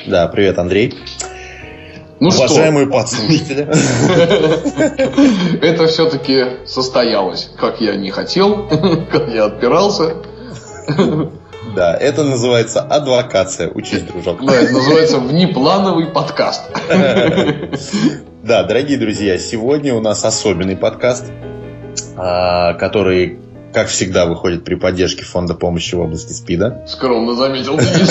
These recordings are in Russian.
Да, привет, Андрей. Ну уважаемые подслушатели. Это все-таки состоялось, как я не хотел, как я отпирался. Да, это называется адвокация. Учись, дружок. Да, это называется внеплановый подкаст. Да, дорогие друзья, сегодня у нас особенный подкаст, который, как всегда, выходит при поддержке Фонда помощи в области СПИДа. Скромно заметил, Денис.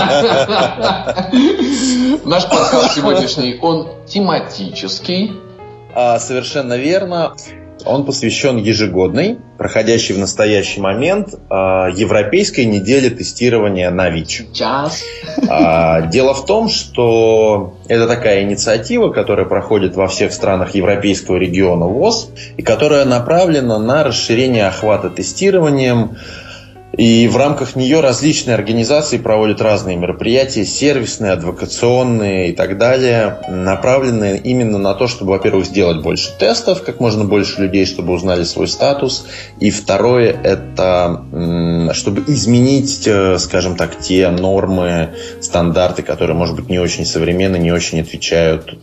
Наш подкаст сегодняшний, он тематический. Совершенно верно. Он посвящен ежегодной, проходящей в настоящий момент, Европейской неделе тестирования на ВИЧ. Час. Дело в том, что это такая инициатива, которая проходит во всех странах Европейского региона ВОС, и которая направлена на расширение охвата тестированием. И в рамках нее различные организации проводят разные мероприятия, сервисные, адвокационные и так далее, направленные именно на то, чтобы, во-первых, сделать больше тестов, как можно больше людей, чтобы узнали свой статус. И второе, это чтобы изменить, скажем так, те нормы, стандарты, которые, может быть, не очень современны, не очень отвечают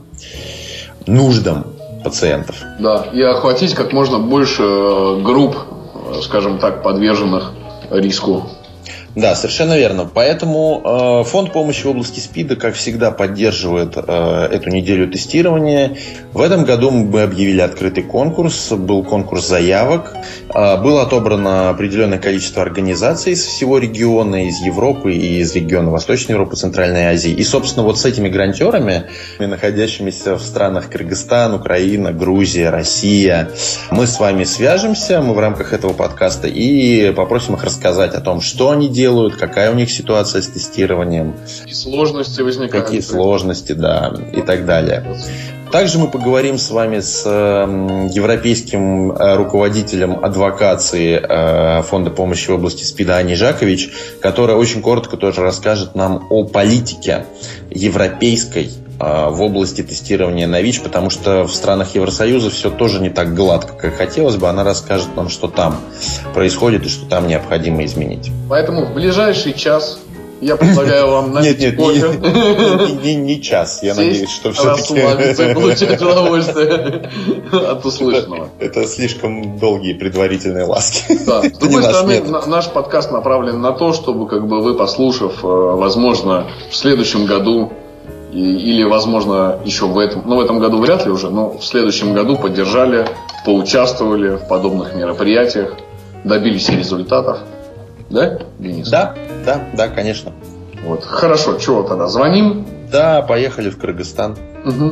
нуждам пациентов. Да, и охватить как можно больше групп, скажем так, подверженных риску. Да, совершенно верно. Поэтому Фонд помощи в области СПИДа, как всегда, поддерживает эту неделю тестирования. В этом году мы объявили открытый конкурс. Был конкурс заявок. Было отобрано определенное количество организаций из всего региона, из Европы и из региона Восточной Европы, Центральной Азии. И, собственно, вот с этими грантёрами, находящимися в странах Кыргызстан, Украина, Грузия, Россия, мы с вами свяжемся, мы в рамках этого подкаста, и попросим их рассказать о том, что они делают, какая у них ситуация с тестированием. Какие сложности возникают. Какие сложности, да, и так далее. Также мы поговорим с вами с европейским руководителем адвокации Фонда помощи в области СПИДа Аней Жакович, которая очень коротко тоже расскажет нам о политике европейской в области тестирования на ВИЧ, потому что в странах Евросоюза все тоже не так гладко, как хотелось бы. Она расскажет нам, что там происходит и что там необходимо изменить. Поэтому в ближайший час я предлагаю вам напить кофе. Не час. Я надеюсь, что все-таки... расслабиться и получать удовольствие от услышанного. Это слишком долгие предварительные ласки. Да. С другой стороны, наш подкаст направлен на то, чтобы вы, послушав, возможно, в следующем году или, возможно, еще в этом году вряд ли уже, но в следующем году поддержали, поучаствовали в подобных мероприятиях, добились результатов. Да, Денис? Да, конечно. Вот. Хорошо, чего тогда? Звоним? Да, поехали в Кыргызстан. Угу.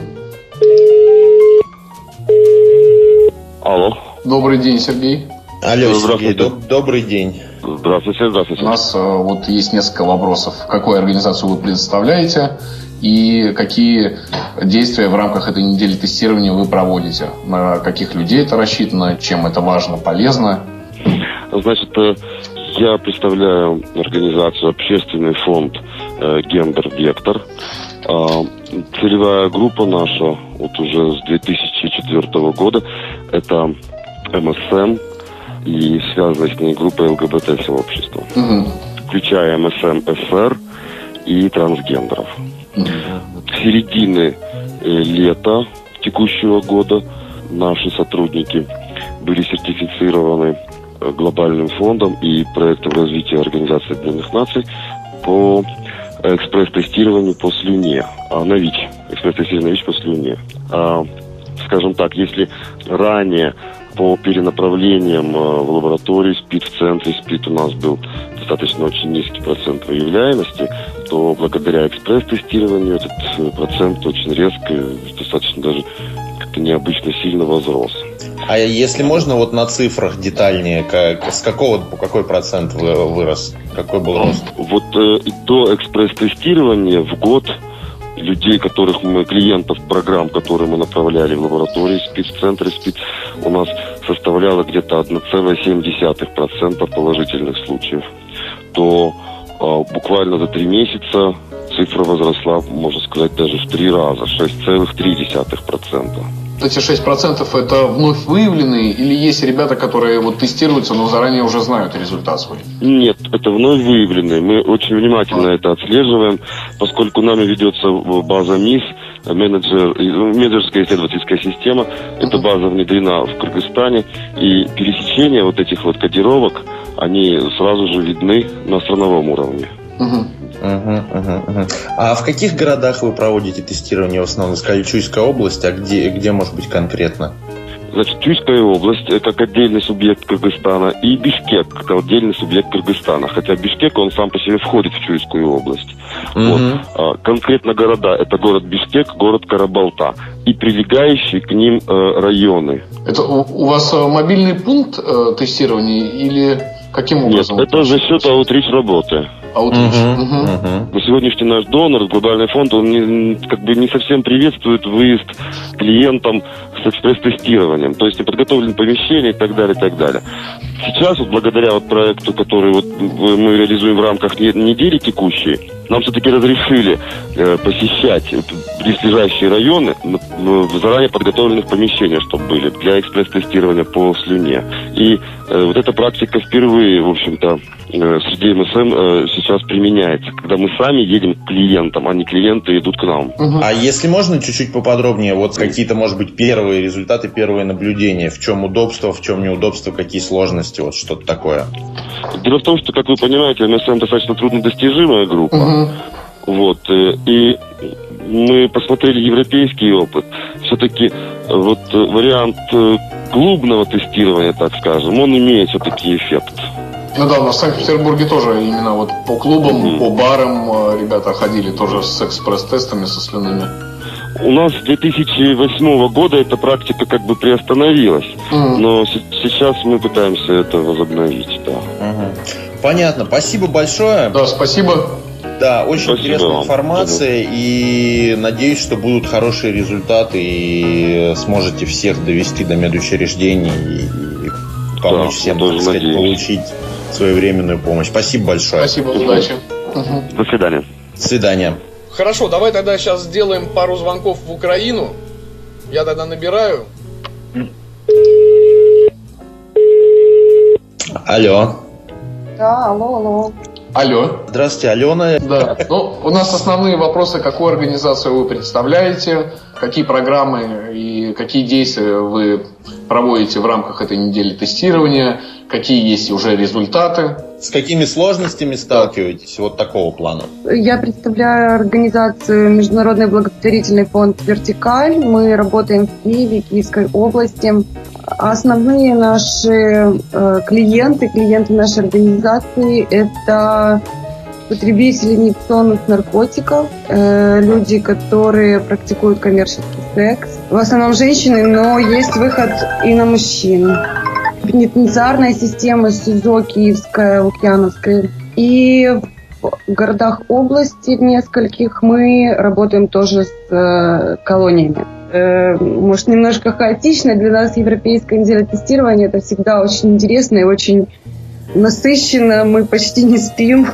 Алло. Добрый день, Сергей. Алло, Сергей, добрый день. Здравствуйте. У нас есть несколько вопросов. Какую организацию вы представляете и какие действия в рамках этой недели тестирования вы проводите? На каких людей это рассчитано, чем это важно, полезно? Значит, я представляю организацию «Общественный фонд Гендер Вектор». Целевая группа наша вот уже с 2004 года – это МСМ и связанная с ней группа ЛГБТ-сообщества, включая МСМ СР и трансгендеров. С середины лета текущего года наши сотрудники были сертифицированы глобальным фондом и проектом развития Организации Объединенных Наций по экспресс-тестированию по слюне, на ВИЧ. Экспресс-тестирование на ВИЧ по слюне. Скажем так, если ранее по перенаправлениям в лаборатории СПИД, в центре СПИД у нас был достаточно очень низкий процент выявляемости, то благодаря экспресс-тестированию этот процент очень резко, достаточно даже как-то необычно сильно возрос. А если можно, вот на цифрах детальнее, по какой процент вырос? Какой был рост? Вот до экспресс-тестирования в год людей, клиентов программ, которые мы направляли в лаборатории СПИД, в центре СПИД, у нас составляло где-то 1,7% положительных случаев. То буквально за 3 месяца цифра возросла, можно сказать, даже в 3 раза, 6,3%. эти 6% это вновь выявленные или есть ребята, которые вот тестируются, но заранее уже знают результат свой? Нет, это вновь выявленные. Мы очень внимательно это отслеживаем, поскольку нами ведется база МИС, менеджерская исследовательская система. Эта база внедрена в Кыргызстане, и пересечения вот этих вот кодировок, они сразу же видны на страновом уровне. А в каких городах вы проводите тестирование в основном? Вы сказали, Чуйская область, а где может быть конкретно? Значит, Чуйская область как отдельный субъект Кыргызстана, и Бишкек как отдельный субъект Кыргызстана. Хотя Бишкек, он сам по себе входит в Чуйскую область. Вот. Конкретно города, это город Бишкек, город Карабалта и прилегающие к ним районы. Это у вас мобильный пункт тестирования или каким образом? Нет, это за счет аутрич работы. На сегодняшний наш донор, Глобальный фонд, он не совсем приветствует выезд клиентам с экспресс-тестированием, то есть неподготовленные помещения и так далее, и так далее. Сейчас, вот благодаря вот проекту, который вот мы реализуем в рамках недели текущей, нам все-таки разрешили посещать близлежащие районы в заранее подготовленных помещениях, чтобы были для экспресс-тестирования по слюне. И вот эта практика впервые, в общем-то, среди МСМ сейчас применяется, когда мы сами едем к клиентам, а не клиенты идут к нам. А если можно чуть-чуть поподробнее, вот какие-то, может быть, первые результаты, первые наблюдения, в чем удобство, в чем неудобство, какие сложности, вот что-то такое? Дело в том, что, как вы понимаете, МСМ достаточно труднодостижимая группа. Вот, и мы посмотрели европейский опыт. Все-таки вот вариант клубного тестирования, так скажем, он имеет все-таки эффект. Ну да, у нас в Санкт-Петербурге тоже именно вот по клубам, по барам ребята ходили тоже с экспресс-тестами, со слюными. У нас с 2008 года эта практика как бы приостановилась, но сейчас мы пытаемся это возобновить, да. Понятно, спасибо большое. Да, спасибо. Да, очень интересная информация, и надеюсь, что будут хорошие результаты, и сможете всех довести до медучреждений и помочь всем, так сказать, получить своевременную помощь. Спасибо большое. Спасибо, удачи. До свидания. До свидания. Хорошо, давай тогда сейчас сделаем пару звонков в Украину. Я тогда набираю. Алло. Да, алло. Алло. Здравствуйте, Алена. Да. Ну, у нас основные вопросы: какую организацию вы представляете, какие программы и какие действия вы проводите в рамках этой недели тестирования, какие есть уже результаты. С какими сложностями сталкиваетесь? Вот такого плана. Я представляю организацию Международный благотворительный фонд «Вертикаль». Мы работаем в Киеве, Киевской области. Основные наши клиенты нашей организации – это потребители инъекционных наркотиков, люди, которые практикуют коммерческий секс. В основном женщины, но есть выход и на мужчин. Пенитенциарная система СИЗО Киевская, Лукьяновская. И в городах области в нескольких мы работаем тоже с колониями. Может, немножко хаотично. Для нас европейская неделя тестирования – это всегда очень интересно и очень насыщенно. Мы почти не спим.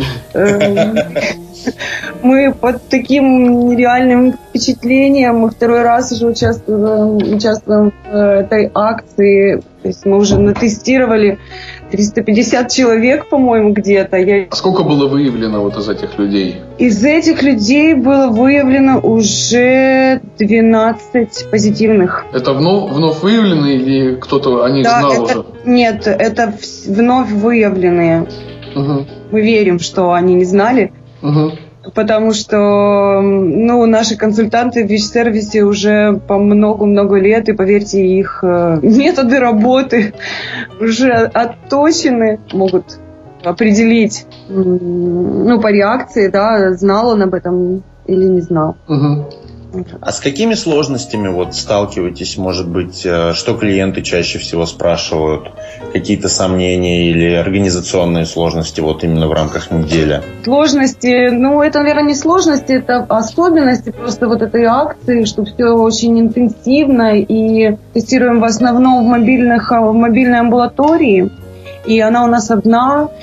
Мы под таким нереальным впечатлением. Мы второй раз уже участвуем в этой акции. То есть мы уже натестировали 350 человек, по-моему, где-то. А сколько было выявлено вот из этих людей? Из этих людей было выявлено уже 12 позитивных. Это вновь выявленные или кто-то о них знал уже? Нет, это вновь выявленные. Мы верим, что они не знали. Потому что наши консультанты в ВИЧ-сервисе уже по много-много лет, и поверьте, их методы работы уже отточены, могут определить по реакции, да, знал он об этом или не знал. А с какими сложностями сталкиваетесь, может быть, что клиенты чаще всего спрашивают? Какие-то сомнения или организационные сложности именно в рамках недели? Сложности, это, наверное, не сложности, это особенности просто этой акции, что все очень интенсивно, и тестируем в основном в мобильной амбулатории, и она у нас одна.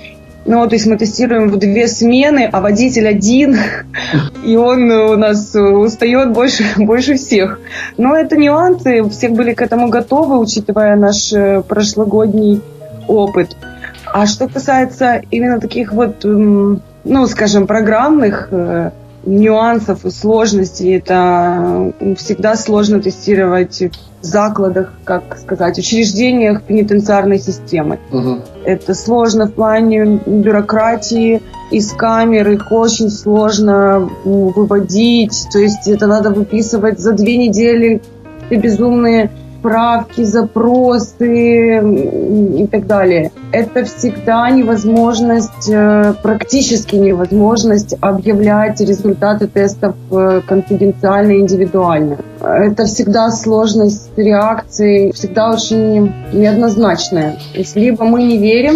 Ну, то есть мы тестируем в 2 смены, а водитель один, и он у нас устает больше всех. Но это нюансы, все были к этому готовы, учитывая наш прошлогодний опыт. А что касается именно таких вот, ну, скажем, программных нюансов и сложностей, это всегда сложно тестировать в закладах, как сказать, учреждениях пенитенциарной системы. Угу. Это сложно в плане бюрократии, из камер их очень сложно выводить, то есть это надо выписывать за 2 недели безумные справки, запросы и так далее. Это всегда невозможность, практически невозможность объявлять результаты тестов конфиденциально и индивидуально. Это всегда сложность реакции, всегда очень неоднозначная. То есть либо мы не верим,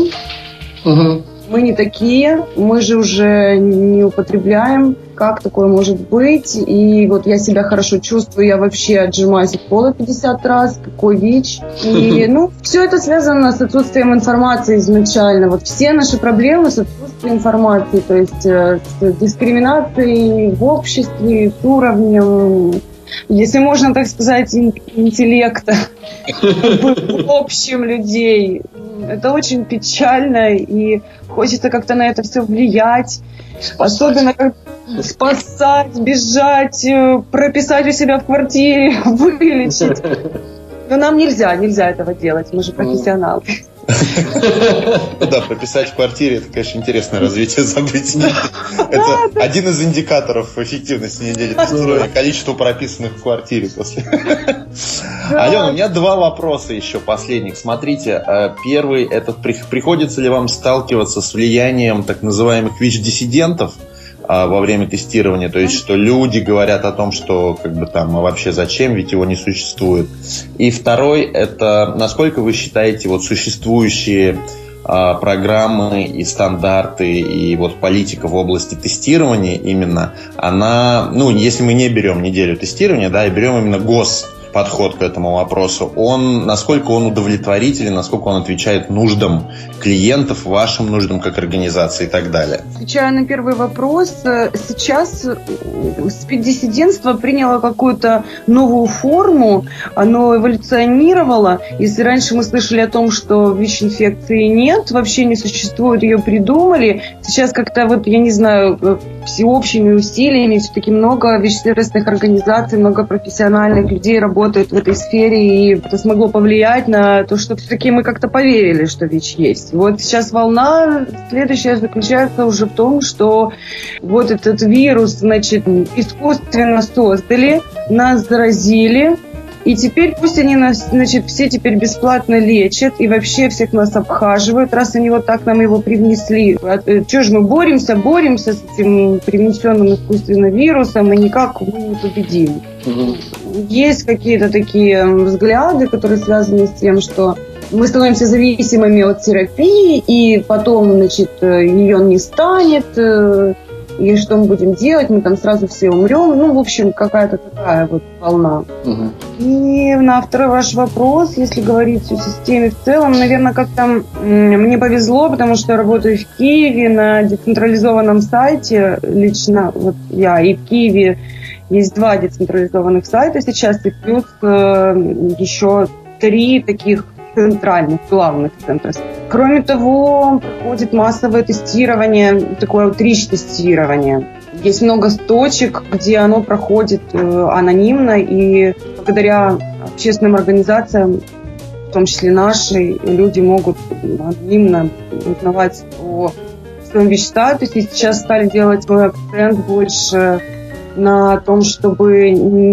мы не такие, мы же уже не употребляем, как такое может быть, и вот я себя хорошо чувствую, я вообще отжимаюсь от пола 50 раз, какой ВИЧ. И, ну, все это связано с отсутствием информации изначально. Вот все наши проблемы с отсутствием информации, то есть с дискриминацией в обществе, с уровнем, если можно так сказать, интеллекта в общем людей. Это очень печально, и хочется как-то на это все влиять. Особенно как спасать, бежать, прописать у себя в квартире, вылечить. Но нам нельзя этого делать, мы же профессионалы. Да, прописать в квартире, это, конечно, интересное развитие событий. Это один из индикаторов эффективности недели тестирования, количество прописанных в квартире после. Алена, у меня 2 вопроса еще последних. Смотрите, первый, это приходится ли вам сталкиваться с влиянием так называемых ВИЧ-диссидентов во время тестирования, то есть что люди говорят о том, что как бы там, а вообще зачем, ведь его не существует. И второй, это насколько вы считаете вот существующие программы и стандарты и вот политика в области тестирования именно, она, ну, если мы не берем неделю тестирования, да, и берем именно подход к этому вопросу, насколько он удовлетворителен, насколько он отвечает нуждам клиентов, вашим нуждам как организации и так далее. Отвечая на первый вопрос, сейчас СПИД-диссидентство приняло какую-то новую форму, оно эволюционировало. Если раньше мы слышали о том, что ВИЧ-инфекции нет, вообще не существует, ее придумали, сейчас как-то вот, я не знаю, всеобщими усилиями все-таки много ВИЧ-сервисных организаций, много профессиональных людей работают в этой сфере, и это смогло повлиять на то, что все-таки мы как-то поверили, что ВИЧ есть. Вот сейчас волна следующая заключается уже в том, что вот этот вирус, значит, искусственно создали, нас заразили, и теперь пусть они нас, значит, все теперь бесплатно лечат и вообще всех нас обхаживают, раз они вот так нам его привнесли. Чего же мы боремся с этим привнесенным искусственным вирусом, и никак мы не победим. Есть какие-то такие взгляды, которые связаны с тем, что мы становимся зависимыми от терапии, и потом, значит, ее не станет, и что мы будем делать, мы там сразу все умрем. Ну, в общем, какая-то такая вот волна. И на второй ваш вопрос, если говорить о системе в целом, наверное, как-то мне повезло, потому что я работаю в Киеве на децентрализованном сайте лично, вот я, и в Киеве есть 2 децентрализованных сайта сейчас, и плюс еще 3 таких центральных, главных центров. Кроме того, проходит массовое тестирование, такое аутрич-тестирование. Есть много точек, где оно проходит анонимно, и благодаря общественным организациям, в том числе наши, люди могут анонимно узнавать о своем ВИЧ-статусе. Сейчас стали делать свой акцент больше на том, чтобы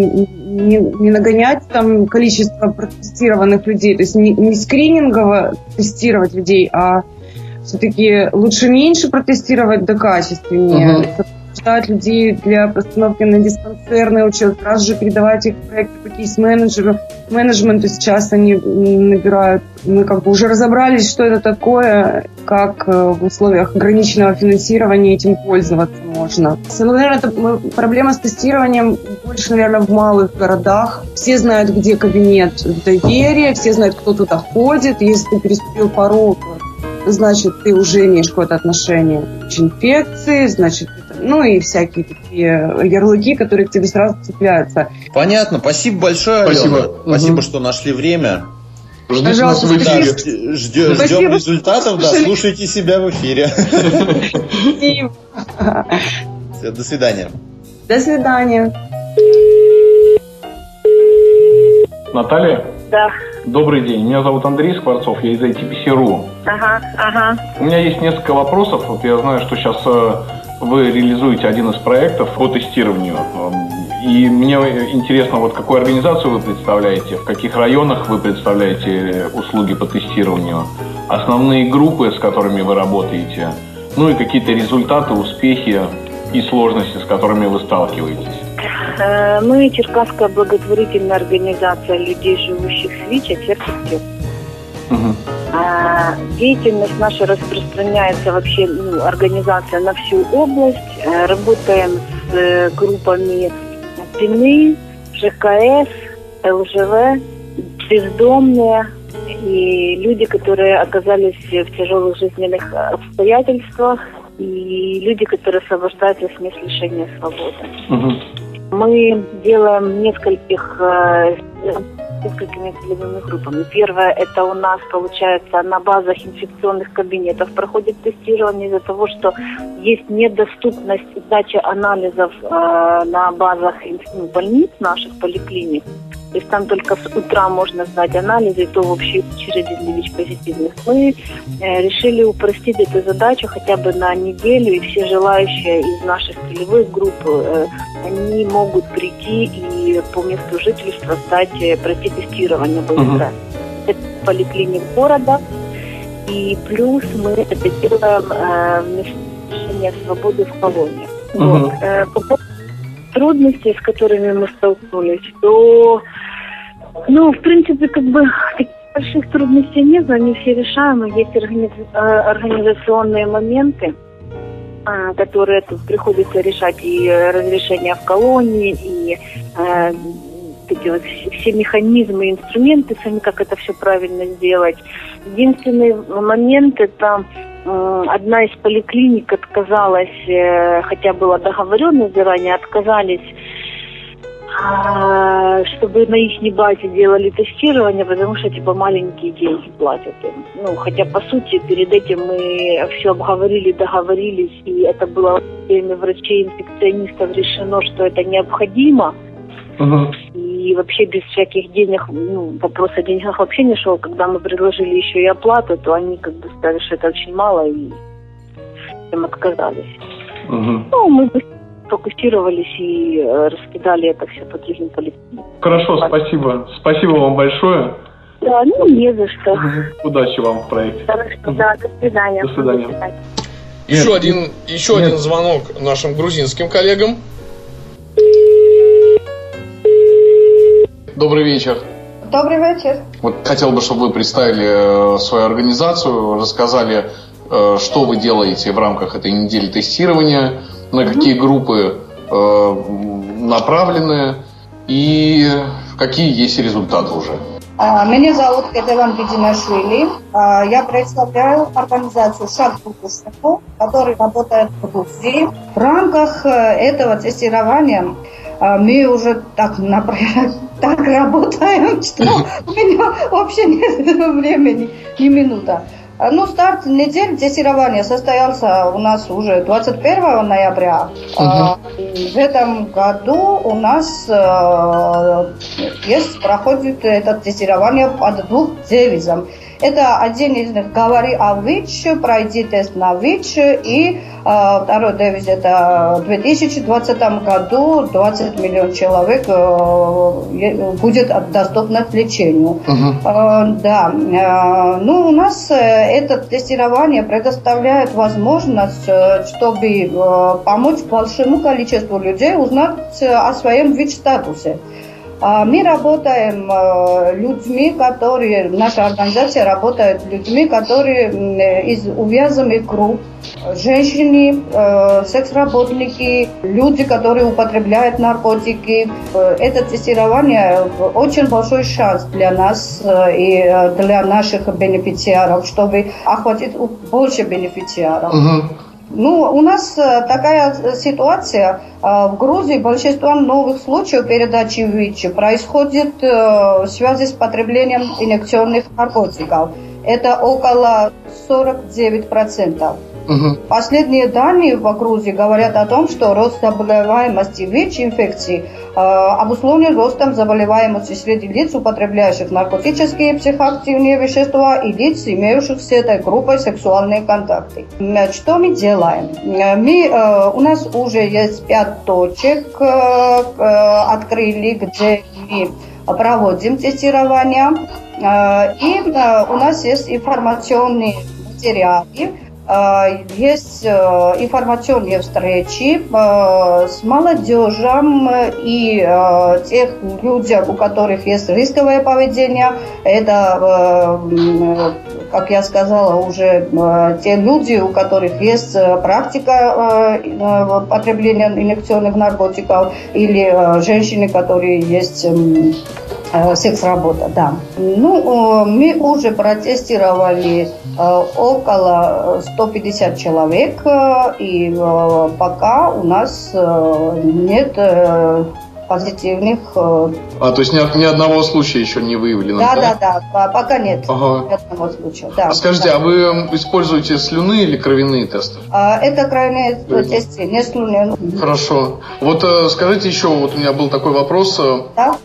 не нагонять там количество протестированных людей, то есть не скринингово тестировать людей, а все-таки лучше меньше протестировать, да качественнее. Ждать людей для постановки на диспансерный учет, сразу же передавать их в проекты по кейс-менеджменту. Сейчас они набирают. Мы как бы уже разобрались, что это такое, как в условиях ограниченного финансирования этим пользоваться можно. Наверное, это проблема с тестированием больше, наверное, в малых городах. Все знают, где кабинет доверия, все знают, кто туда ходит. Если ты переступил порог значит, ты уже имеешь какое-то отношение к инфекции, значит, и всякие такие ярлыки, которые к тебе сразу цепляются. Понятно. Спасибо большое, Алена. Спасибо, что нашли время. Ждите нас в эфире. Ждем результатов, слушайте себя в эфире. Все, до свидания. До свидания. Наталья? Да. Добрый день. Меня зовут Андрей Скворцов, я из ITPC.ru. Ага. У меня есть несколько вопросов. Вот я знаю, что сейчас вы реализуете один из проектов по тестированию. И мне интересно, вот какую организацию вы представляете, в каких районах вы представляете услуги по тестированию, основные группы, с которыми вы работаете, и какие-то результаты, успехи и сложности, с которыми вы сталкиваетесь. Мы Черкасская благотворительная организация людей, живущих с ВИЧ, «Отвертик». Деятельность наша распространяется вообще, организация на всю область. Работаем с группами ПИНы, ЖКС, ЛЖВ, бездомные и люди, которые оказались в тяжелых жизненных обстоятельствах, и люди, которые освобождаются с мест лишения свободы. Мы делаем несколькими целевыми группами. Первое, это у нас, получается, на базах инфекционных кабинетов проходит тестирование из-за того, что есть недоступность сдачи анализов на базах больниц наших, поликлиник. То есть там только с утра можно сдать анализы, и то в общей очереди для ВИЧ-позитивных. Мы решили упростить эту задачу хотя бы на неделю, и все желающие из наших целевых групп, они могут прийти и по месту жительства пройти тестирование быстро. Это поликлиник города. И плюс мы это делаем в месте лишения свободы в колонии. По поводу трудностей, с которыми мы столкнулись, то в принципе, таких больших трудностей нет, они все решаемы. Есть организационные моменты, которые тут приходится решать, и разрешение в колонии, и эти вот все механизмы, инструменты, сами как это все правильно сделать. Единственный момент — это одна из поликлиник отказалась, хотя была договоренность заранее, отказались, чтобы на их базе делали тестирование, потому что маленькие деньги платят им. Хотя по сути перед этим мы все обговорили, договорились, и это было всеми врачей-инфекционистов решено, что это необходимо. И вообще без всяких денег, вопрос о деньгах вообще не шел. Когда мы предложили еще и оплату, то они сказали, что это очень мало, и им отказались. Мы фокусировались и раскидали это все по другим поликлиникам. Хорошо, спасибо. Спасибо вам большое. Да, не за что. Удачи вам в проекте. Хорошо, да, до свидания. До свидания. Еще один звонок нашим грузинским коллегам. Добрый вечер. Добрый вечер. Вот хотел бы, чтобы вы представили свою организацию, рассказали, что вы делаете в рамках этой недели тестирования, на какие группы направлены и какие есть результаты уже. Меня зовут Кетеван Бидинашвили. Я представляю организацию «Шаг к будущему», которая работает в Грузии. В рамках этого тестирования мы уже так работаем, что у меня вообще нет времени, ни минута. Старт недели тестирования состоялся у нас уже 21 ноября. В этом году у нас проходит это тестирование под 2 девизом. Это один из них «Говори о ВИЧ», «Пройди тест на ВИЧ», и второй девиз — это в 2020 году 20 миллионов человек будет доступно к лечению. У нас это тестирование предоставляет возможность, чтобы помочь большому количеству людей узнать о своем ВИЧ-статусе. Мы работаем людьми, которые, наша организация работает с людьми, которые из увязанных групп, женщины, секс-работники, люди, которые употребляют наркотики. Это тестирование очень большой шанс для нас и для наших бенефициаров, чтобы охватить больше бенефициаров. Ну, у нас такая ситуация. В Грузии большинство новых случаев передачи ВИЧ происходит в связи с потреблением инъекционных наркотиков. Это около 49%. Последние данные в Грузии говорят о том, что рост заболеваемости ВИЧ-инфекции обусловлен ростом заболеваемости среди лиц, употребляющих наркотические и психоактивные вещества, и лиц, имеющих с этой группой сексуальные контакты. Что мы делаем? У нас уже есть 5 точек, открыли, где мы проводим тестирование. И у нас есть информационные материалы, есть информационные встречи с молодежью и тех людей, у которых есть рисковое поведение. Это, как я сказала, уже те люди, у которых есть практика потребления инъекционных наркотиков, или женщины, которые есть секс-работа, да. Ну, мы уже протестировали около 150 человек, и пока у нас нет позитивных... то есть ни одного случая еще не выявлено? Да, пока нет ни одного случая. Да, скажите, а вы используете слюны или кровяные тесты? Это кровяные тесты, не слюны. Хорошо. Вот скажите еще, вот у меня был такой вопрос. Да?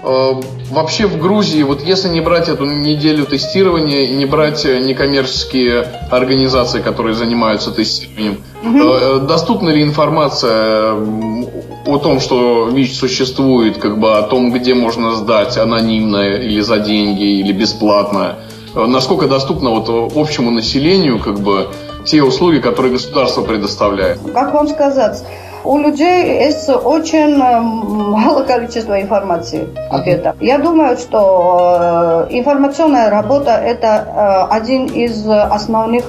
Вообще в Грузии, вот если не брать эту неделю тестирования и не брать некоммерческие организации, которые занимаются тестированием, доступна ли информация о том, что ВИЧ существует, как бы о том, где можно сдать анонимно или за деньги, или бесплатно? Насколько доступно вот общему населению как бы те услуги, которые государство предоставляет? Как вам сказать? У людей есть очень мало количества информации об этом. Я думаю, что информационная работа – это один из основных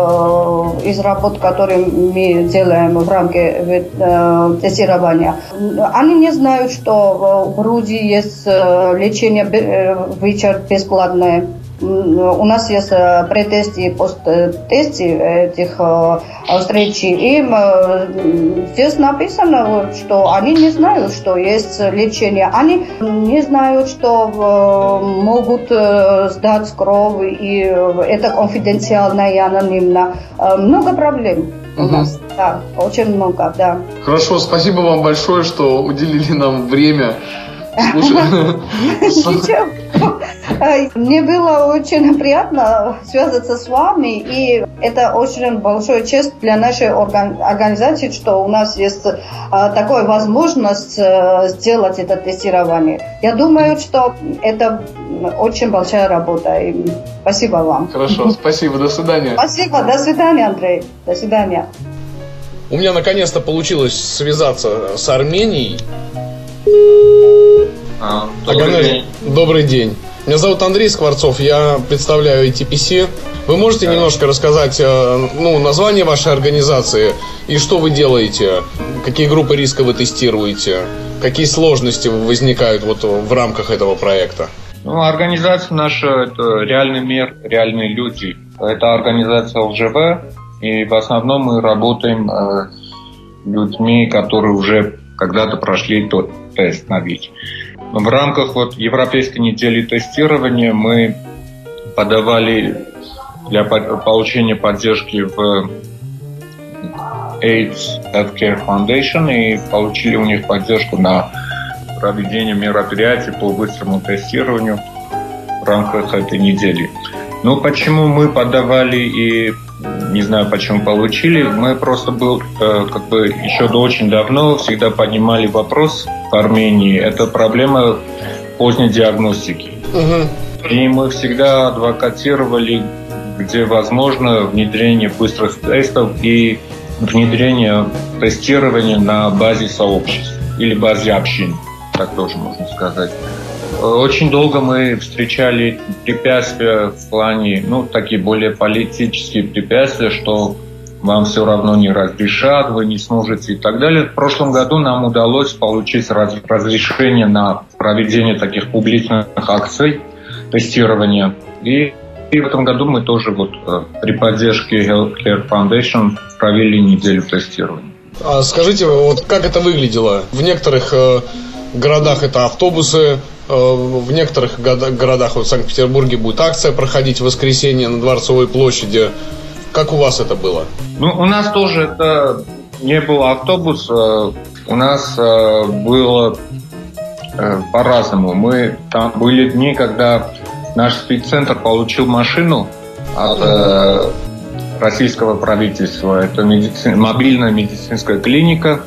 из работ, которые мы делаем в рамках тестирования. Они не знают, что в Грузии есть лечение ВИЧ бесплатное. У нас есть претесты и посттесты этих встреч. И здесь написано, что они не знают, что есть лечение. Они не знают, что могут сдать кровь, и это конфиденциально и анонимно. Много проблем у нас. Да, очень много, да. Хорошо, спасибо вам большое, что уделили нам время. Мне было очень приятно связаться с вами, и это очень большая честь для нашей организации, что у нас есть такая возможность сделать это тестирование. Я думаю, что это очень большая работа, и спасибо вам. Хорошо, спасибо, до свидания. Спасибо, до свидания, Андрей, до свидания. У меня наконец-то получилось связаться с Арменией. Добрый день. Меня зовут Андрей Скворцов, я представляю ITPC. Вы можете немножко рассказать название вашей организации и что вы делаете? Какие группы риска вы тестируете? Какие сложности возникают вот в рамках этого проекта? Организация наша – это реальный мир, реальные люди. Это организация ЛЖВ, и в основном мы работаем с людьми, которые уже когда-то прошли тот тест на ВИЧ. В рамках Европейской недели тестирования мы подавали для получения поддержки в AIDS Healthcare Foundation и получили у них поддержку на проведение мероприятий по быстрому тестированию в рамках этой недели. Почему мы подавали и не знаю, почему получили, мы просто еще очень давно всегда поднимали вопрос в Армении. Это проблема поздней диагностики. И мы всегда адвокатировали, где возможно, внедрение быстрых тестов и внедрение тестирования на базе сообществ или базе общин. так тоже можно сказать. Очень долго мы встречали препятствия в плане, такие более политические препятствия, что вам все равно не разрешат, вы не сможете и так далее. В прошлом году нам удалось получить разрешение на проведение таких публичных акций тестирования. И в этом году мы тоже при поддержке Healthcare Foundation провели неделю тестирования. А скажите, как это выглядело? В некоторых городах это автобусы, в некоторых городах, в Санкт-Петербурге, будет акция проходить в воскресенье на Дворцовой площади. Как у вас это было? У нас тоже это не был автобус, у нас было по-разному. Там были дни, когда наш спеццентр получил машину от российского правительства. Это мобильная медицинская клиника.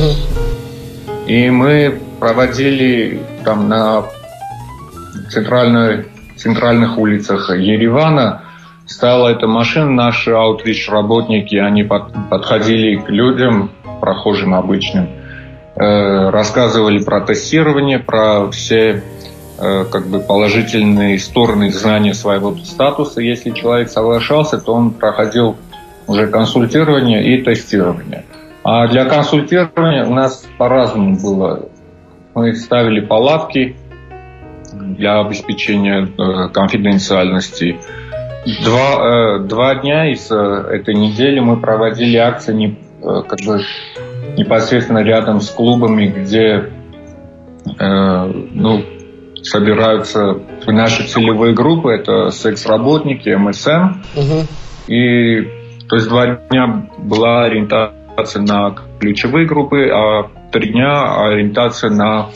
И мы проводили там на центральных улицах Еревана. Стояла эта машина, наши аутрич-работники, они подходили к людям, прохожим обычным, рассказывали про тестирование, про все положительные стороны знания своего статуса. Если человек соглашался, то он проходил уже консультирование и тестирование. А для консультирования у нас по-разному было. Мы ставили палатки для обеспечения конфиденциальности. Два дня из этой недели мы проводили акции непосредственно рядом с клубами, где собираются наши целевые группы. Это секс-работники, МСМ. И то есть 2 дня была ориентация на ключевые группы, а 3 дня ориентация на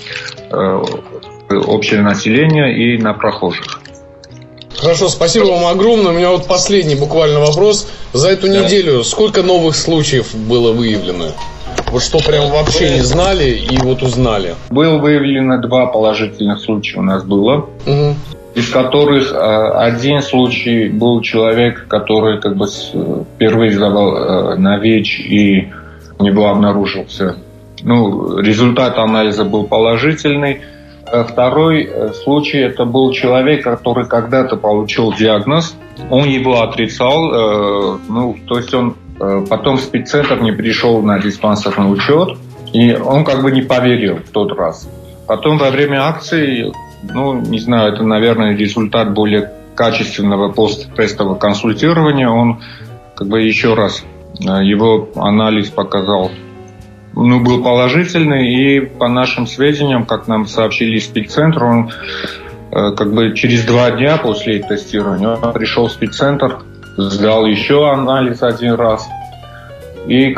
общее население и на прохожих. Хорошо, спасибо вам огромное. У меня последний буквально вопрос. За эту неделю сколько новых случаев было выявлено? Что прям вообще не знали и узнали? Было выявлено 2 положительных случая у нас было. Из которых один случай был человек, который впервые сдавал на ВИЧ, и у него обнаружился. Результат анализа был положительный. Второй случай, это был человек, который когда-то получил диагноз, он его отрицал, то есть он потом в спеццентр не пришел на диспансерный учет, и он не поверил в тот раз. Потом во время акции, не знаю, это, наверное, результат более качественного посттестового консультирования, он еще раз, его анализ показал, был положительный, и по нашим сведениям, как нам сообщили из спеццентра, он через 2 дня после тестирования он пришел в спеццентр, сдал еще анализ 1 раз, и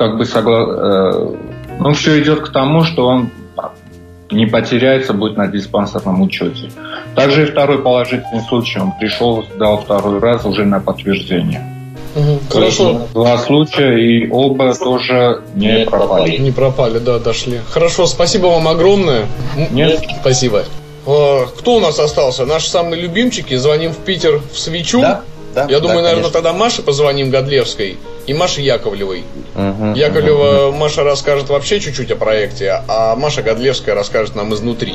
все идет к тому, что он не потеряется, будет на диспансерном учете. Также и второй положительный случай, он пришел, сдал 2 раз уже на подтверждение. Хорошо. 2 случая, и оба тоже не пропали. Не пропали, да, дошли. Хорошо, спасибо вам огромное. Нет. Спасибо. Кто у нас остался? Наши самые любимчики. Звоним в Питер в Свечу. Да, Я думаю, наверное, конечно. тогда Маше позвоним, Годлевской, и Маше Яковлевой. Яковлева Маша расскажет вообще чуть-чуть о проекте, а Маша Годлевская расскажет нам изнутри.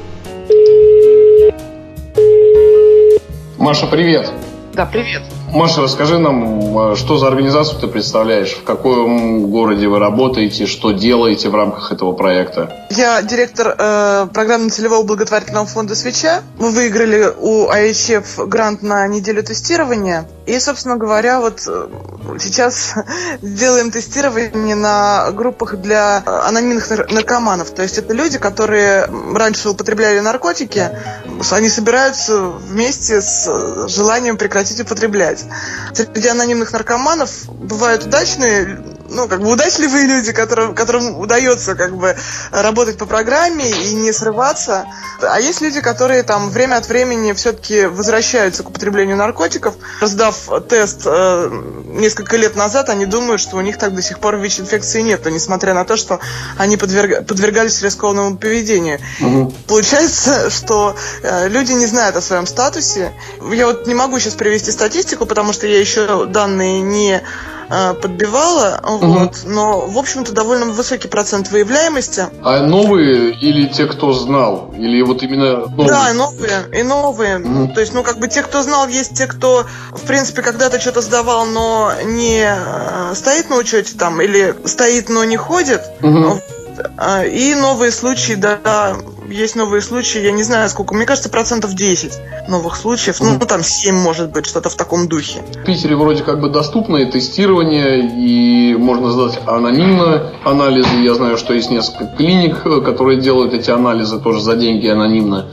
Маша, привет. Да, привет. Маша, расскажи нам, что за организацию ты представляешь, в каком городе вы работаете, что делаете в рамках этого проекта? Я директор программно-целевого благотворительного фонда «Свеча». Мы выиграли у IHF грант на неделю тестирования. И, собственно говоря, сейчас делаем тестирование на группах для анонимных наркоманов. То есть это люди, которые раньше употребляли наркотики, они собираются вместе с желанием прекратить употреблять. Среди анонимных наркоманов бывают удачные, удачливые люди, которым удается работать по программе и не срываться. А есть люди, которые время от времени все-таки возвращаются к употреблению наркотиков. Раздав тест несколько лет назад, они думают, что у них так до сих пор ВИЧ-инфекции нет, несмотря на то, что они подвергались рискованному поведению. Получается, что люди не знают о своем статусе. Я не могу сейчас привести статистику, потому что я еще данные не подбивало, вот, но, в общем-то, довольно высокий процент выявляемости. А новые или те, кто знал? Или вот именно новые? Да, и новые. То есть, те, кто знал, есть те, кто, в принципе, когда-то что-то сдавал, но не стоит на учете там, или стоит, но не ходит. И новые случаи, да, есть новые случаи, я не знаю сколько, мне кажется, 10% новых случаев, там 7, может быть, что-то в таком духе. В Питере вроде как бы доступное тестирование, и можно сдать анонимно анализы. Я знаю, что есть несколько клиник, которые делают эти анализы тоже за деньги анонимно.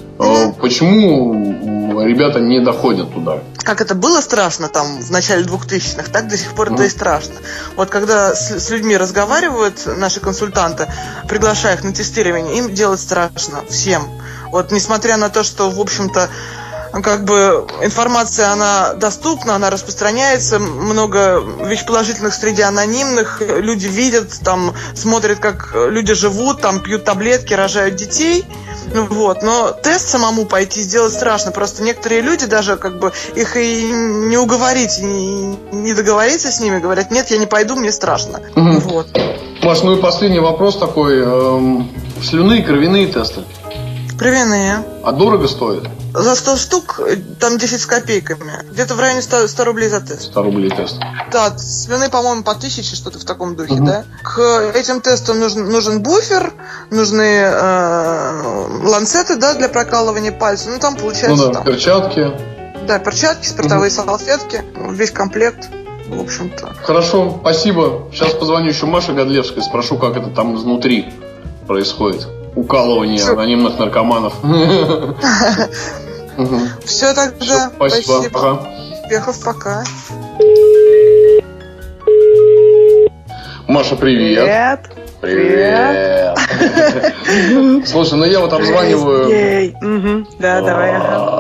Почему ребята не доходят туда? Как это было страшно там в начале 2000-х, так до сих пор это и страшно. Вот когда с людьми разговаривают наши консультанты, приглашая их на тестирование, им делать страшно всем. Вот несмотря на то, что, в общем-то, как бы информация, она доступна, она распространяется, много вещей положительных среди анонимных, люди видят, там, смотрят, как люди живут, там, пьют таблетки, рожают детей, вот, но тест самому пойти сделать страшно, просто некоторые люди даже, как бы, их и не уговорить, не договориться с ними, говорят, нет, я не пойду, мне страшно, вот. Маш, ну и последний вопрос такой, слюны, кровяные тесты? Кровяные. А дорого стоит? За 100 штук, там 10 с копейками. Где-то в районе 100 рублей за тест. 100 рублей тест. Да, слюны, по-моему, по 1000, что-то в таком духе, да? К этим тестам нужен буфер, нужны ланцеты, да, для прокалывания пальцев. Там получается... там, перчатки. Да, перчатки, спиртовые салфетки, весь комплект. В общем-то. Хорошо, спасибо. Сейчас позвоню еще Маше Годлевской, спрошу, как это там изнутри происходит. Укалывание анонимных наркоманов. Все тогда. Спасибо. Успехов, пока. Маша, привет. Привет. Слушай, я вот обзваниваю. Да, давай.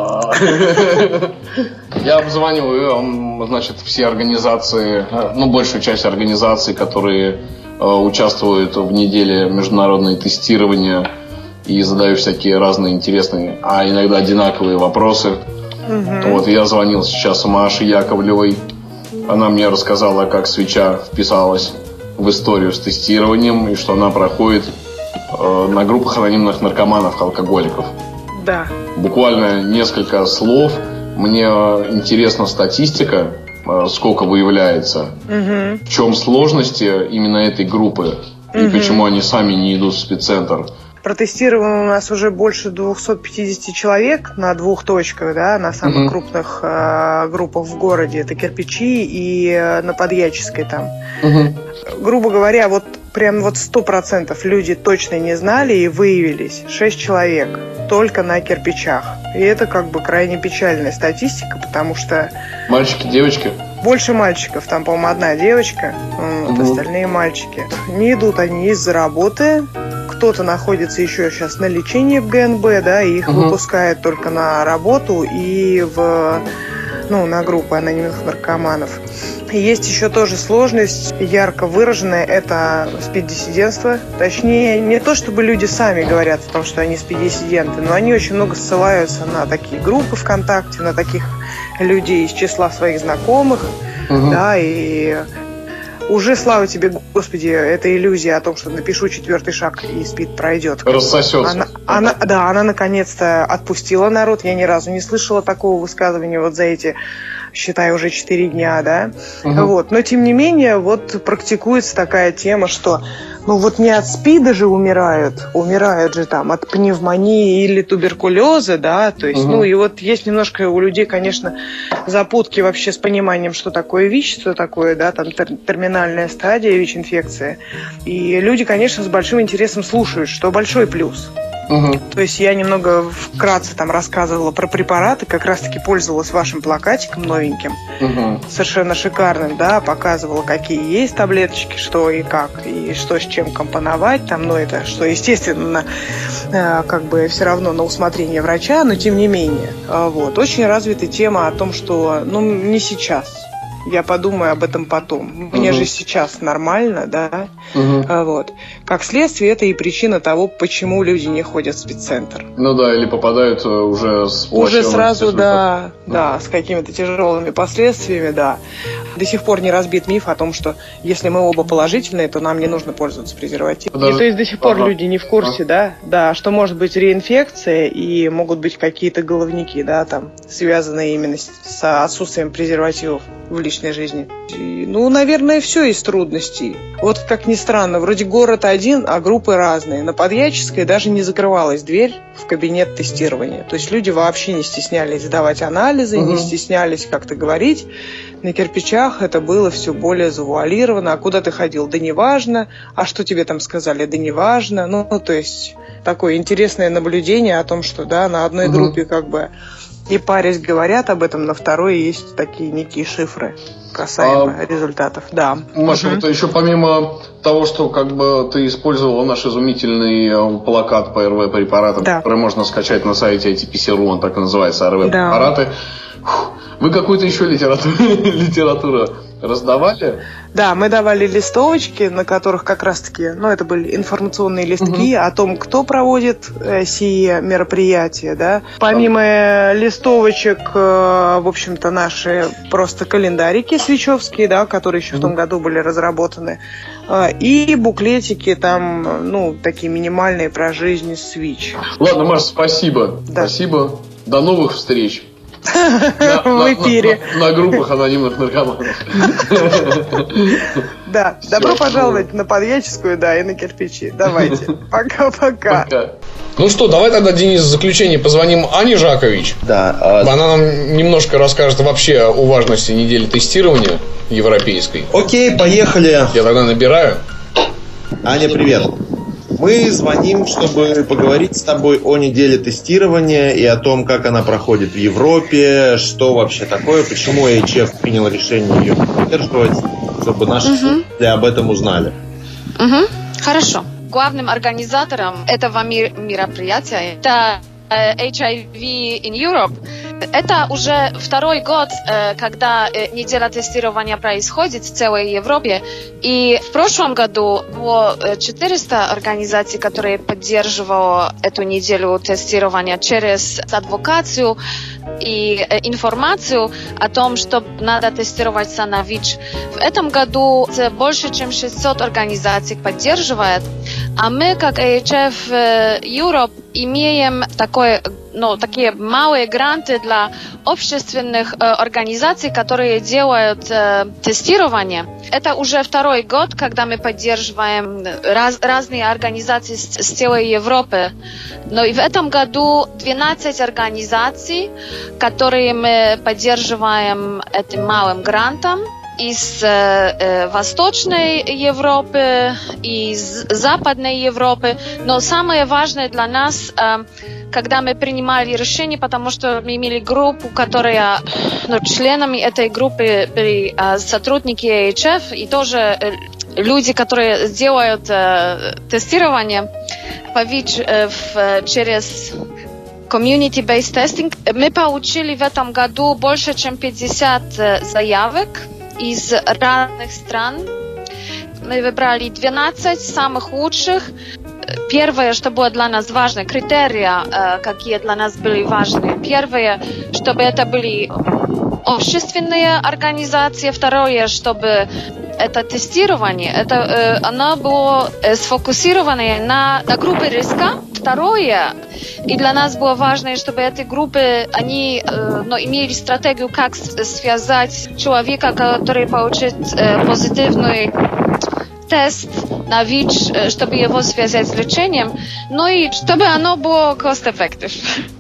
Я обзваниваю, значит, все организации, большую часть организаций, которые участвуют в неделе международного тестирования, и задаю всякие разные интересные, а иногда одинаковые вопросы. Вот я звонил сейчас Маше Яковлевой. Она мне рассказала, как свеча вписалась в историю с тестированием, и что она проходит на группах анонимных наркоманов, алкоголиков. Да. Буквально несколько слов. Мне интересна статистика, сколько выявляется, в чем сложности именно этой группы, и почему они сами не идут в спеццентр. Протестировано у нас уже больше 250 человек на 2 точках, да, на самых крупных группах в городе. Это Кирпичи и на Подьяческой там. Грубо говоря, вот прям 100% люди точно не знали и выявились. 6 человек только на Кирпичах. И это как бы крайне печальная статистика, потому что... Мальчики, девочки? Больше мальчиков. Там, по-моему, одна девочка, остальные мальчики. Не идут они из-за работы. Кто-то находится еще сейчас на лечении в ГНБ, да, и их выпускают только на работу и на группы анонимных наркоманов. Есть еще тоже сложность ярко выраженная, это спид-диссидентство. Точнее, не то чтобы люди сами говорят о том, что они спид-диссиденты, но они очень много ссылаются на такие группы ВКонтакте, на таких людей из числа своих знакомых, да, и уже, слава тебе, Господи, эта иллюзия о том, что напишу 4-й шаг и СПИД пройдет. Рассосется. Она наконец-то отпустила народ. Я ни разу не слышала такого высказывания вот за эти, считай, уже 4 дня, да. Вот. Но, тем не менее, вот практикуется такая тема, что не от СПИДа же умирают же там от пневмонии или туберкулеза, да, то есть, и вот есть немножко у людей, конечно, запутки вообще с пониманием, что такое ВИЧ, что такое, да, там терминальная стадия ВИЧ-инфекции. И люди, конечно, с большим интересом слушают, что большой плюс. То есть я немного вкратце там рассказывала про препараты, как раз-таки пользовалась вашим плакатиком новеньким, совершенно шикарным, да, показывала, какие есть таблеточки, что и как, и что с чем компоновать, там, это, что, естественно, как бы все равно на усмотрение врача, но тем не менее. Вот. Очень развита тема о том, что, не сейчас. Я подумаю об этом потом. Мне же сейчас нормально, да? Вот. Как следствие, это и причина того, почему люди не ходят в спеццентр. Или попадают уже с уже сразу, да, с какими-то тяжелыми последствиями, да. до сих пор не разбит миф о том, что если мы оба положительные, то нам не нужно пользоваться презервативом. То есть до сих пор люди не в курсе, да, что может быть реинфекция и могут быть какие-то головники, да, там, связанные именно с отсутствием презервативов в личной жизни. И, наверное, все из трудностей. Вот как ни странно, вроде город один, а группы разные. На Подъяческой даже не закрывалась дверь в кабинет тестирования. То есть люди вообще не стеснялись сдавать анализы, не стеснялись как-то говорить. На Кирпичах это было все более завуалировано. А куда ты ходил? Да неважно. А что тебе там сказали? Да неважно. То есть такое интересное наблюдение о том, что на одной группе как бы и парясь говорят об этом, на второй есть такие некие шифры касаемо результатов. Да. Маша, вот еще помимо того, что как бы ты использовала наш изумительный плакат по РВ-препаратам, который можно скачать на сайте ITPC.ru, он так и называется, РВ-препараты. Вы какую-то еще литературу раздавали? Да, мы давали листовочки, на которых как раз-таки, это были информационные листки о том, кто проводит сие мероприятия, да. Помимо листовочек, в общем-то, наши просто календарики свечевские, да, которые еще в том году были разработаны, и буклетики там, такие минимальные про жизнь Switch. Ладно, Маш, спасибо. Да. Спасибо. До новых встреч. В эфире. На группах анонимных наркоманов. Да, добро пожаловать на Подъяческую, и на Кирпичи. Давайте. Пока-пока. Ну что, давай тогда, Денис, в заключение позвоним Ане Жакович. Да. Она нам немножко расскажет вообще о важности недели тестирования европейской. Окей, поехали. Я тогда набираю. Аня, привет. Мы звоним, чтобы поговорить с тобой о неделе тестирования и о том, как она проходит в Европе, что вообще такое, почему HF принял решение ее поддерживать, чтобы наши слушатели об этом узнали. Хорошо. Главным организатором этого мероприятия это HIV in Europe. Это уже второй год, когда неделя тестирования происходит в целой Европе. И в прошлом году было 400 организаций, которые поддерживали эту неделю тестирования через адвокацию и информацию о том, что надо тестироваться на ВИЧ. В этом году больше, чем 600 организаций поддерживает. А мы, как AHF Europe, имеем такие малые гранты для общественных организаций, которые делают тестирование. Это уже второй год, когда мы поддерживаем разные организации с целой Европы. Но и в этом году 12 организаций, которые мы поддерживаем этим малым грантом. Из Восточной Европы, из Западной Европы. Но самое важное для нас, когда мы принимали решение, потому что мы имели группу, которая, членами этой группы были сотрудники AHF и тоже люди, которые делают тестирование по ВИЧ через community-based testing. Мы получили в этом году больше, чем 50 заявок из разных стран. Мы выбрали 12 самых лучших. Первое, что было для нас важно, критерии, какие для нас были важны. Первое, чтобы это были общественные организации. Второе, чтобы это тестирование, оно было сфокусировано на группе риска. Второе, и для нас было важно, чтобы эти группы, они имели стратегию, как связать человека, который получит позитивный тест на ВИЧ, чтобы его связать с лечением, и чтобы оно было cost-effective.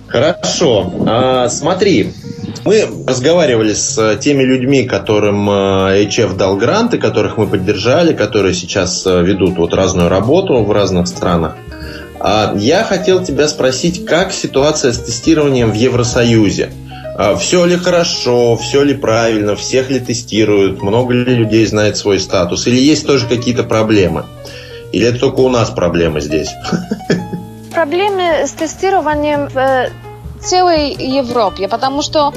Хорошо. Смотри, мы разговаривали с теми людьми, которым HF дал гранты, которых мы поддержали, которые сейчас ведут разную работу в разных странах. Я хотел тебя спросить, как ситуация с тестированием в Евросоюзе? Все ли хорошо, все ли правильно, всех ли тестируют, много ли людей знает свой статус, или есть тоже какие-то проблемы? Или это только у нас проблемы здесь? Проблемы с тестированием в целой Европе, потому что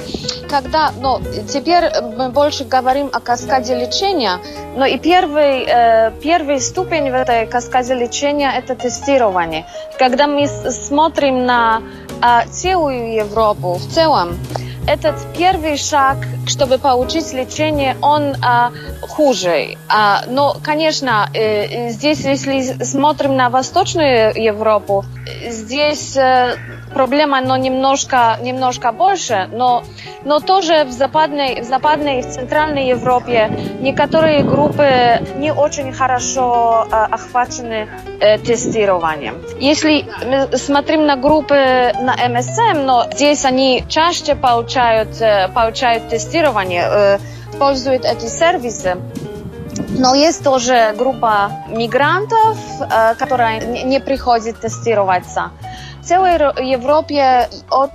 теперь мы больше говорим о каскаде лечения, но и первый ступень в этой каскаде лечения – это тестирование. Когда мы смотрим на целую Европу в целом, этот первый шаг чтобы получить лечение, он хуже. Но, конечно, здесь, если смотрим на Восточную Европу, здесь проблема, но немножко больше, но тоже в Западной и в Центральной Европе некоторые группы не очень хорошо охвачены тестированием. Если мы смотрим на группы на МСМ, но здесь они чаще получают тестирование, пользуют эти сервисы. Но есть тоже группа мигрантов, которая не приходит тестироваться. В целой Европе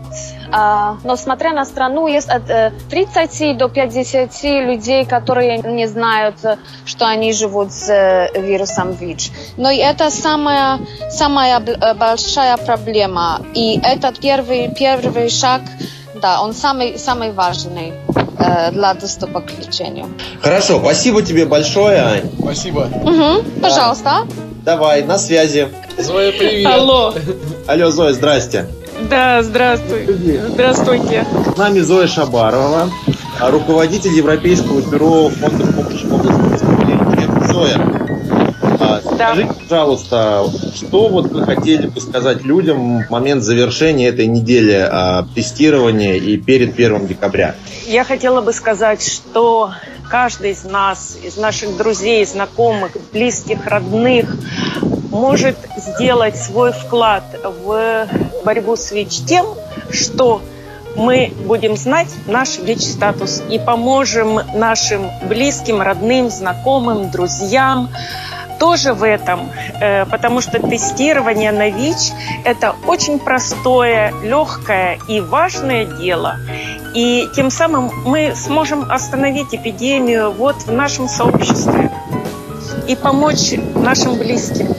но смотря на страну, есть от 30 до 50 людей, которые не знают, что они живут с вирусом ВИЧ. Но это самая большая проблема. И этот первый шаг, да, он самый важный для доступа к лечению. Хорошо, спасибо тебе большое, Ань. Спасибо. Пожалуйста. Давай, на связи. Зоя, привет. Алло, Зоя, здрасте. Да, здравствуйте. С нами Зоя Шабарова, руководитель Европейского бюро фонда помощи в области преступления. Зоя, скажите, пожалуйста, что вот вы хотели бы сказать людям в момент завершения этой недели тестирования и перед 1 декабря? Я хотела бы сказать, что каждый из нас, из наших друзей, знакомых, близких, родных, может сделать свой вклад в борьбу с ВИЧ тем, что мы будем знать наш ВИЧ-статус и поможем нашим близким, родным, знакомым, друзьям тоже в этом, потому что тестирование на ВИЧ – это очень простое, легкое и важное дело. И тем самым мы сможем остановить эпидемию вот в нашем сообществе и помочь нашим близким.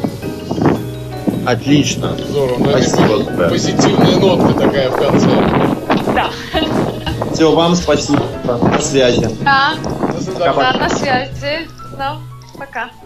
Отлично. Здорово. Спасибо. Позитивная нотка такая в конце. Да. Все, вам спасибо. На связи. Да. До свидания. Да, на связи. Пока.